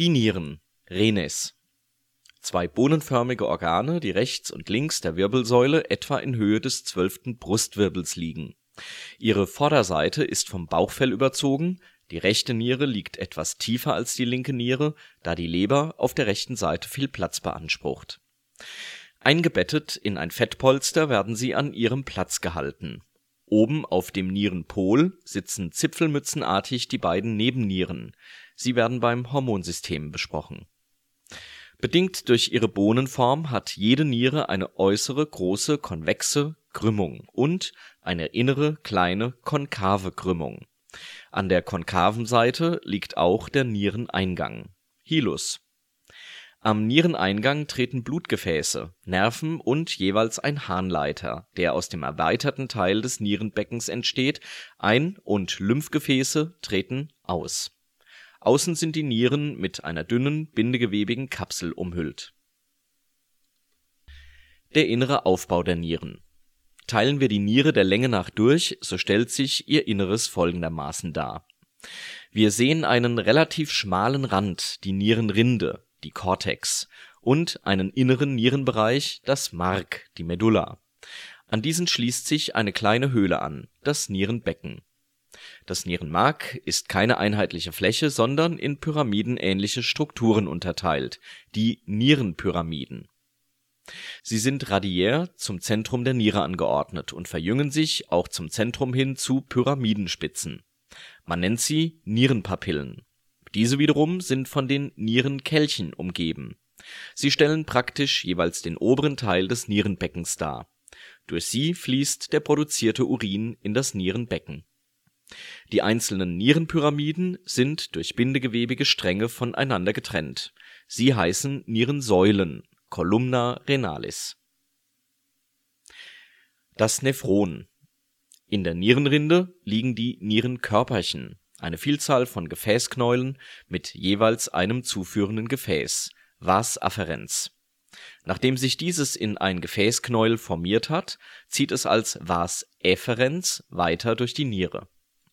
Die Nieren (Renes). Zwei bohnenförmige Organe, die rechts und links der Wirbelsäule etwa in Höhe des 12. Brustwirbels liegen. Ihre Vorderseite ist vom Bauchfell überzogen, die rechte Niere liegt etwas tiefer als die linke Niere, da die Leber auf der rechten Seite viel Platz beansprucht. Eingebettet in ein Fettpolster werden sie an ihrem Platz gehalten. Oben auf dem Nierenpol sitzen zipfelmützenartig die beiden Nebennieren. Sie werden beim Hormonsystem besprochen. Bedingt durch ihre Bohnenform hat jede Niere eine äußere große konvexe Krümmung und eine innere kleine konkave Krümmung. An der konkaven Seite liegt auch der Niereneingang (Hilus). Am Niereneingang treten Blutgefäße, Nerven und jeweils ein Harnleiter, der aus dem erweiterten Teil des Nierenbeckens entsteht, ein und Lymphgefäße treten aus. Außen sind die Nieren mit einer dünnen, bindegewebigen Kapsel umhüllt. Der innere Aufbau der Nieren. Teilen wir die Niere der Länge nach durch, so stellt sich ihr Inneres folgendermaßen dar. Wir sehen einen relativ schmalen Rand, die Nierenrinde, die Cortex, und einen inneren Nierenbereich, das Mark, die Medulla. An diesen schließt sich eine kleine Höhle an, das Nierenbecken. Das Nierenmark ist keine einheitliche Fläche, sondern in pyramidenähnliche Strukturen unterteilt, die Nierenpyramiden. Sie sind radiär zum Zentrum der Niere angeordnet und verjüngen sich auch zum Zentrum hin zu Pyramidenspitzen. Man nennt sie Nierenpapillen. Diese wiederum sind von den Nierenkelchen umgeben. Sie stellen praktisch jeweils den oberen Teil des Nierenbeckens dar. Durch sie fließt der produzierte Urin in das Nierenbecken. Die einzelnen Nierenpyramiden sind durch bindegewebige Stränge voneinander getrennt. Sie heißen Nierensäulen (Columna renalis). Das Nephron. In der Nierenrinde liegen die Nierenkörperchen, eine Vielzahl von Gefäßknäulen mit jeweils einem zuführenden Gefäß (Vas afferens). Nachdem sich dieses in ein Gefäßknäuel formiert hat, zieht es als Vas efferens weiter durch die Niere.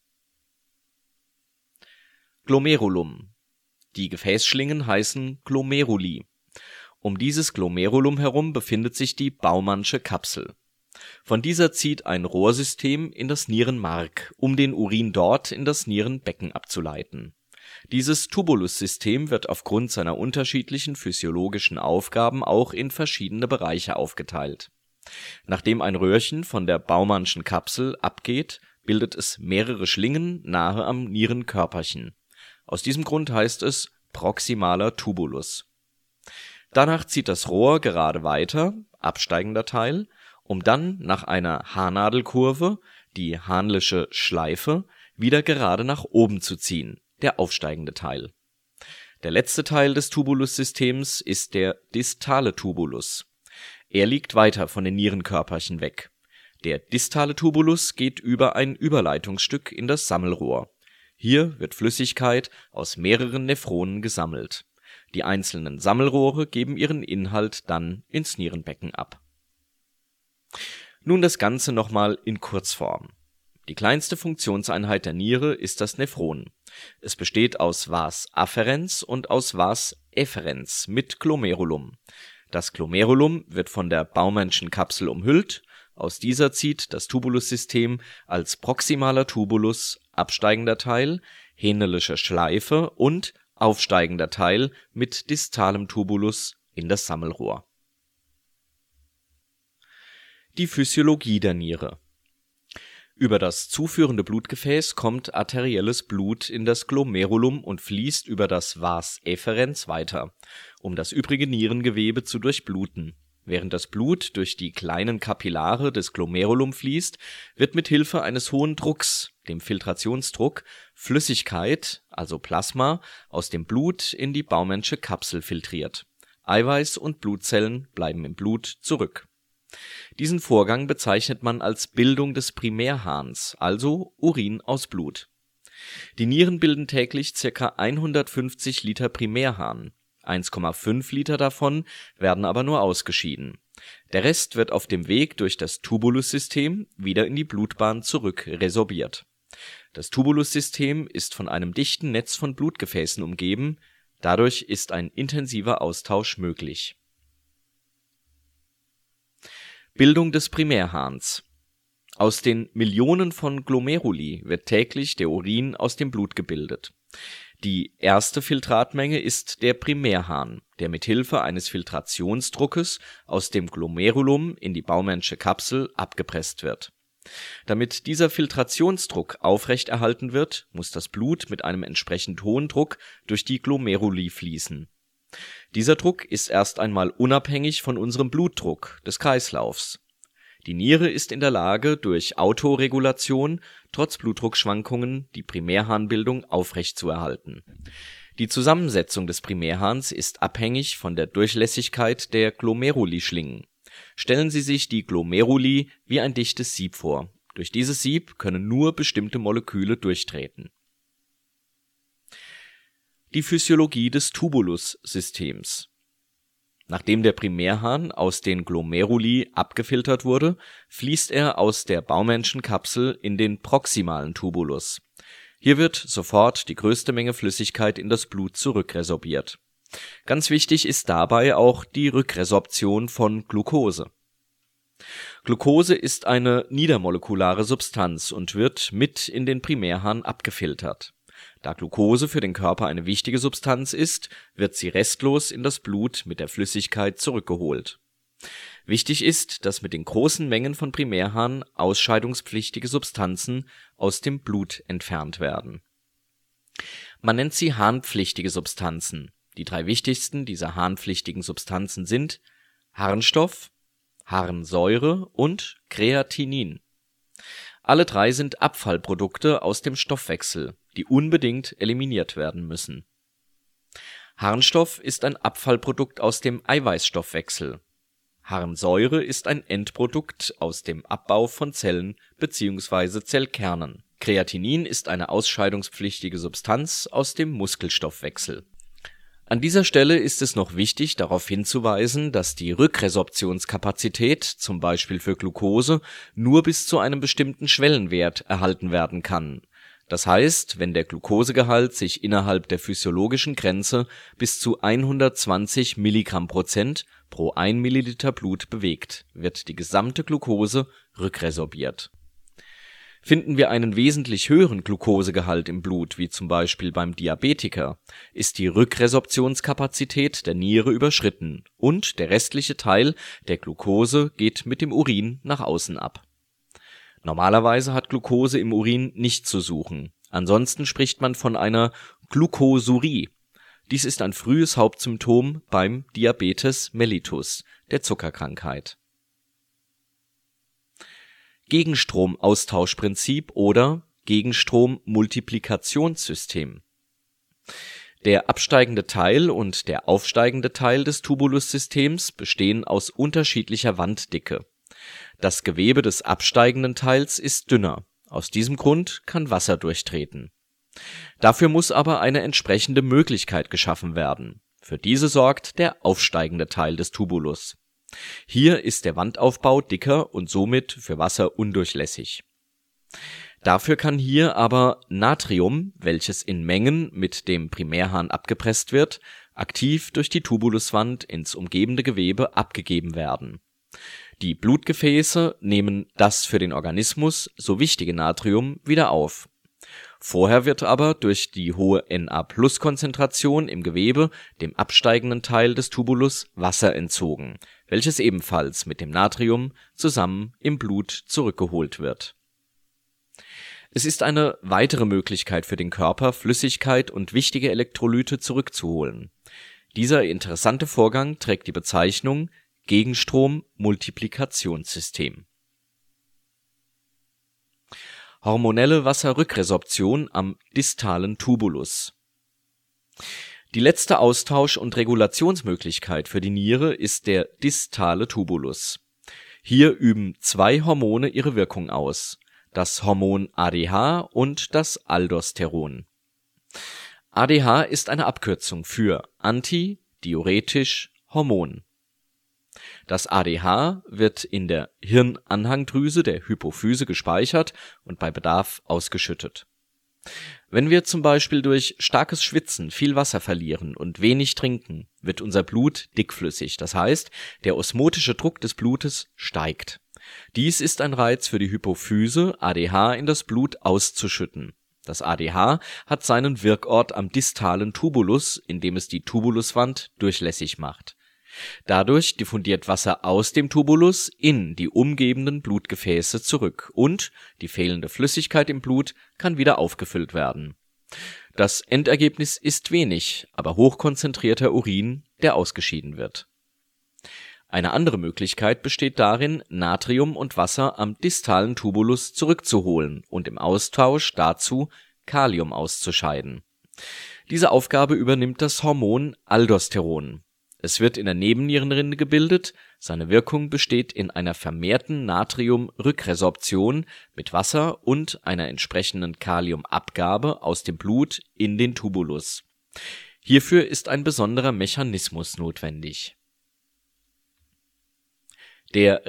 Glomerulum. Die Gefäßschlingen heißen Glomeruli. Um dieses Glomerulum herum befindet sich die Baumannsche Kapsel. Von dieser zieht ein Rohrsystem in das Nierenmark, um den Urin dort in das Nierenbecken abzuleiten. Dieses Tubulussystem wird aufgrund seiner unterschiedlichen physiologischen Aufgaben auch in verschiedene Bereiche aufgeteilt. Nachdem ein Röhrchen von der Baumannschen Kapsel abgeht, bildet es mehrere Schlingen nahe am Nierenkörperchen. Aus diesem Grund heißt es proximaler Tubulus. Danach zieht das Rohr gerade weiter, absteigender Teil, um dann nach einer Haarnadelkurve, die Hahnlische Schleife, wieder gerade nach oben zu ziehen, der aufsteigende Teil. Der letzte Teil des Tubulussystems ist der distale Tubulus. Er liegt weiter von den Nierenkörperchen weg. Der distale Tubulus geht über ein Überleitungsstück in das Sammelrohr. Hier wird Flüssigkeit aus mehreren Nephronen gesammelt. Die einzelnen Sammelrohre geben ihren Inhalt dann ins Nierenbecken ab. Nun das Ganze nochmal in Kurzform. Die kleinste Funktionseinheit der Niere ist das Nephron. Es besteht aus Vas afferens und aus Vas efferens mit Glomerulum. Das Glomerulum wird von der Baumannschen Kapsel umhüllt. Aus dieser zieht das Tubulussystem als proximaler Tubulus, absteigender Teil, Hahnlische Schleife und aufsteigender Teil mit distalem Tubulus in das Sammelrohr. Die Physiologie der Niere. Über das zuführende Blutgefäß kommt arterielles Blut in das Glomerulum und fließt über das Vas efferens weiter, um das übrige Nierengewebe zu durchbluten. Während das Blut durch die kleinen Kapillare des Glomerulum fließt, wird mit Hilfe eines hohen Drucks, dem Filtrationsdruck, Flüssigkeit, also Plasma, aus dem Blut in die Baumannsche Kapsel filtriert. Eiweiß und Blutzellen bleiben im Blut zurück. Diesen Vorgang bezeichnet man als Bildung des Primärharns, also Urin aus Blut. Die Nieren bilden täglich ca. 150 Liter Primärharn. 1,5 Liter davon werden aber nur ausgeschieden. Der Rest wird auf dem Weg durch das Tubulussystem wieder in die Blutbahn zurück resorbiert. Das Tubulussystem ist von einem dichten Netz von Blutgefäßen umgeben. Dadurch ist ein intensiver Austausch möglich. Bildung des Primärhahns. Aus den Millionen von Glomeruli wird täglich der Urin aus dem Blut gebildet. Die erste Filtratmenge ist der Primärhahn, der mit Hilfe eines Filtrationsdruckes aus dem Glomerulum in die Baumannsche Kapsel abgepresst wird. Damit dieser Filtrationsdruck aufrechterhalten wird, muss das Blut mit einem entsprechend hohen Druck durch die Glomeruli fließen. Dieser Druck ist erst einmal unabhängig von unserem Blutdruck des Kreislaufs. Die Niere ist in der Lage, durch Autoregulation trotz Blutdruckschwankungen die Primärharnbildung aufrechtzuerhalten. Die Zusammensetzung des Primärhahns ist abhängig von der Durchlässigkeit der Glomeruli-Schlingen. Stellen Sie sich die Glomeruli wie ein dichtes Sieb vor. Durch dieses Sieb können nur bestimmte Moleküle durchtreten. Die Physiologie des Tubulus-Systems. Nachdem der Primärhahn aus den Glomeruli abgefiltert wurde, fließt er aus der Baumannschen Kapsel in den proximalen Tubulus. Hier wird sofort die größte Menge Flüssigkeit in das Blut zurückresorbiert. Ganz wichtig ist dabei auch die Rückresorption von Glucose. Glucose ist eine niedermolekulare Substanz und wird mit in den Primärhahn abgefiltert. Da Glucose für den Körper eine wichtige Substanz ist, wird sie restlos in das Blut mit der Flüssigkeit zurückgeholt. Wichtig ist, dass mit den großen Mengen von Primärhahn ausscheidungspflichtige Substanzen aus dem Blut entfernt werden. Man nennt sie harnpflichtige Substanzen. Die drei wichtigsten dieser harnpflichtigen Substanzen sind Harnstoff, Harnsäure und Kreatinin. Alle drei sind Abfallprodukte aus dem Stoffwechsel, die unbedingt eliminiert werden müssen. Harnstoff ist ein Abfallprodukt aus dem Eiweißstoffwechsel. Harnsäure ist ein Endprodukt aus dem Abbau von Zellen bzw. Zellkernen. Kreatinin ist eine ausscheidungspflichtige Substanz aus dem Muskelstoffwechsel. An dieser Stelle ist es noch wichtig, darauf hinzuweisen, dass die Rückresorptionskapazität, zum Beispiel für Glucose, nur bis zu einem bestimmten Schwellenwert erhalten werden kann. Das heißt, wenn der Glukosegehalt sich innerhalb der physiologischen Grenze bis zu 120 Milligramm% pro 1 Milliliter Blut bewegt, wird die gesamte Glucose rückresorbiert. Finden wir einen wesentlich höheren Glukosegehalt im Blut, wie zum Beispiel beim Diabetiker, ist die Rückresorptionskapazität der Niere überschritten und der restliche Teil der Glucose geht mit dem Urin nach außen ab. Normalerweise hat Glucose im Urin nichts zu suchen. Ansonsten spricht man von einer Glucosurie. Dies ist ein frühes Hauptsymptom beim Diabetes mellitus, der Zuckerkrankheit. Gegenstromaustauschprinzip oder Gegenstrommultiplikationssystem. Der absteigende Teil und der aufsteigende Teil des Tubulussystems bestehen aus unterschiedlicher Wanddicke. Das Gewebe des absteigenden Teils ist dünner. Aus diesem Grund kann Wasser durchtreten. Dafür muss aber eine entsprechende Möglichkeit geschaffen werden. Für diese sorgt der aufsteigende Teil des Tubulus. Hier ist der Wandaufbau dicker und somit für Wasser undurchlässig. Dafür kann hier aber Natrium, welches in Mengen mit dem Primärhahn abgepresst wird, aktiv durch die Tubuluswand ins umgebende Gewebe abgegeben werden. Die Blutgefäße nehmen das für den Organismus so wichtige Natrium wieder auf. Vorher wird aber durch die hohe Na+-Konzentration im Gewebe dem absteigenden Teil des Tubulus Wasser entzogen, welches ebenfalls mit dem Natrium zusammen im Blut zurückgeholt wird. Es ist eine weitere Möglichkeit für den Körper, Flüssigkeit und wichtige Elektrolyte zurückzuholen. Dieser interessante Vorgang trägt die Bezeichnung Gegenstrommultiplikationssystem. Hormonelle Wasserrückresorption am distalen Tubulus. Die letzte Austausch- und Regulationsmöglichkeit für die Niere ist der distale Tubulus. Hier üben zwei Hormone ihre Wirkung aus: das Hormon ADH und das Aldosteron. ADH ist eine Abkürzung für Antidiuretisch Hormon. Das ADH wird in der Hirnanhangdrüse der Hypophyse gespeichert und bei Bedarf ausgeschüttet. Wenn wir zum Beispiel durch starkes Schwitzen viel Wasser verlieren und wenig trinken, wird unser Blut dickflüssig, das heißt, der osmotische Druck des Blutes steigt. Dies ist ein Reiz für die Hypophyse, ADH in das Blut auszuschütten. Das ADH hat seinen Wirkort am distalen Tubulus, indem es die Tubuluswand durchlässig macht. Dadurch diffundiert Wasser aus dem Tubulus in die umgebenden Blutgefäße zurück und die fehlende Flüssigkeit im Blut kann wieder aufgefüllt werden. Das Endergebnis ist wenig, aber hochkonzentrierter Urin, der ausgeschieden wird. Eine andere Möglichkeit besteht darin, Natrium und Wasser am distalen Tubulus zurückzuholen und im Austausch dazu Kalium auszuscheiden. Diese Aufgabe übernimmt das Hormon Aldosteron. Es wird in der Nebennierenrinde gebildet, seine Wirkung besteht in einer vermehrten Natriumrückresorption mit Wasser und einer entsprechenden Kaliumabgabe aus dem Blut in den Tubulus. Hierfür ist ein besonderer Mechanismus notwendig. Der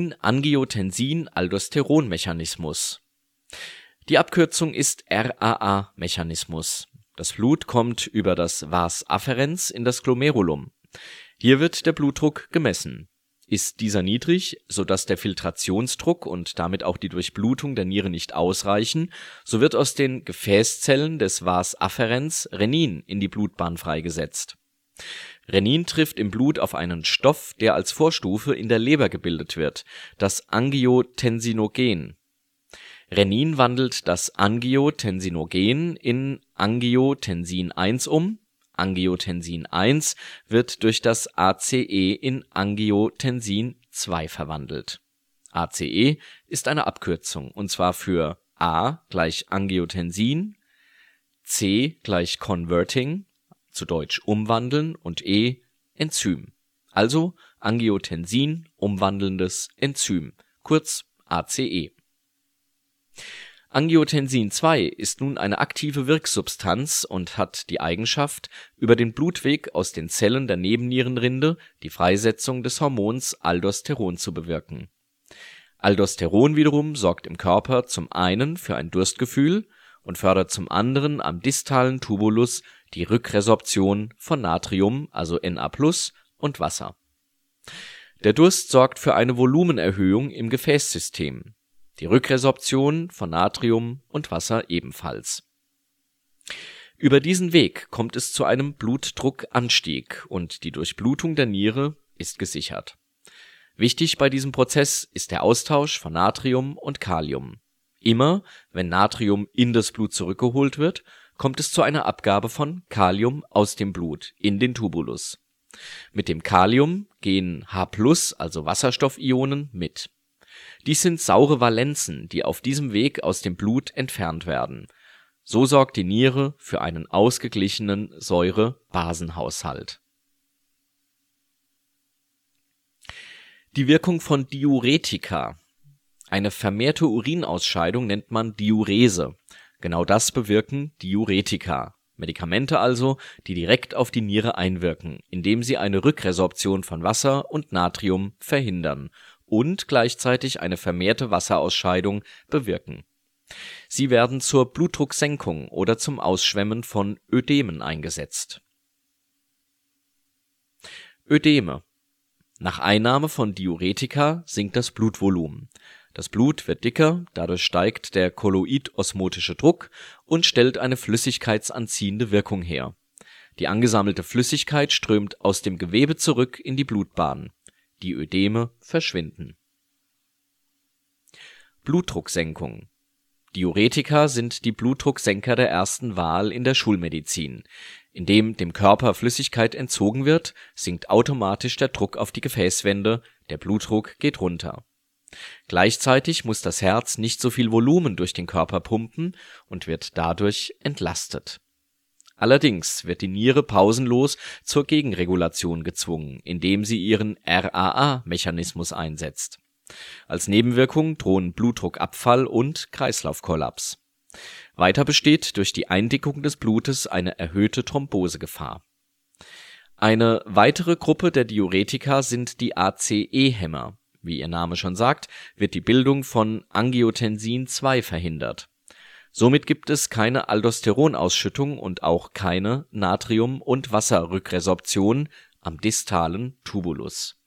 Renin-Angiotensin-Aldosteron-Mechanismus. Die Abkürzung ist RAA-Mechanismus. Das Blut kommt über das Vas afferens in das Glomerulum. Hier wird der Blutdruck gemessen. Ist dieser niedrig, sodass der Filtrationsdruck und damit auch die Durchblutung der Niere nicht ausreichen, so wird aus den Gefäßzellen des Vas afferens Renin in die Blutbahn freigesetzt. Renin trifft im Blut auf einen Stoff, der als Vorstufe in der Leber gebildet wird, das Angiotensinogen. Renin wandelt das Angiotensinogen in Angiotensin 1 um. Angiotensin 1 wird durch das ACE in Angiotensin 2 verwandelt. ACE ist eine Abkürzung, und zwar für A gleich Angiotensin, C gleich Converting, zu Deutsch umwandeln, und E Enzym, also Angiotensin umwandelndes Enzym, kurz ACE. Angiotensin 2 ist nun eine aktive Wirksubstanz und hat die Eigenschaft, über den Blutweg aus den Zellen der Nebennierenrinde die Freisetzung des Hormons Aldosteron zu bewirken. Aldosteron wiederum sorgt im Körper zum einen für ein Durstgefühl und fördert zum anderen am distalen Tubulus die Rückresorption von Natrium, also Na+, und Wasser. Der Durst sorgt für eine Volumenerhöhung im Gefäßsystem, die Rückresorption von Natrium und Wasser ebenfalls. Über diesen Weg kommt es zu einem Blutdruckanstieg und die Durchblutung der Niere ist gesichert. Wichtig bei diesem Prozess ist der Austausch von Natrium und Kalium. Immer, wenn Natrium in das Blut zurückgeholt wird, kommt es zu einer Abgabe von Kalium aus dem Blut in den Tubulus. Mit dem Kalium gehen H+, also Wasserstoffionen, mit. Dies sind saure Valenzen, die auf diesem Weg aus dem Blut entfernt werden. So sorgt die Niere für einen ausgeglichenen Säure-Basenhaushalt. Die Wirkung von Diuretika. Eine vermehrte Urinausscheidung nennt man Diurese. Genau das bewirken Diuretika. Medikamente also, die direkt auf die Niere einwirken, indem sie eine Rückresorption von Wasser und Natrium verhindern und gleichzeitig eine vermehrte Wasserausscheidung bewirken. Sie werden zur Blutdrucksenkung oder zum Ausschwemmen von Ödemen eingesetzt. Ödeme. Nach Einnahme von Diuretika sinkt das Blutvolumen. Das Blut wird dicker, dadurch steigt der kolloidosmotische Druck und stellt eine flüssigkeitsanziehende Wirkung her. Die angesammelte Flüssigkeit strömt aus dem Gewebe zurück in die Blutbahn. Die Ödeme verschwinden. Blutdrucksenkung. Diuretika sind die Blutdrucksenker der ersten Wahl in der Schulmedizin. Indem dem Körper Flüssigkeit entzogen wird, sinkt automatisch der Druck auf die Gefäßwände, der Blutdruck geht runter. Gleichzeitig muss das Herz nicht so viel Volumen durch den Körper pumpen und wird dadurch entlastet. Allerdings wird die Niere pausenlos zur Gegenregulation gezwungen, indem sie ihren RAA-Mechanismus einsetzt. Als Nebenwirkung drohen Blutdruckabfall und Kreislaufkollaps. Weiter besteht durch die Eindickung des Blutes eine erhöhte Thrombosegefahr. Eine weitere Gruppe der Diuretika sind die ACE-Hämmer. Wie ihr Name schon sagt, wird die Bildung von Angiotensin 2 verhindert. Somit gibt es keine Aldosteronausschüttung und auch keine Natrium - und Wasserrückresorption am distalen Tubulus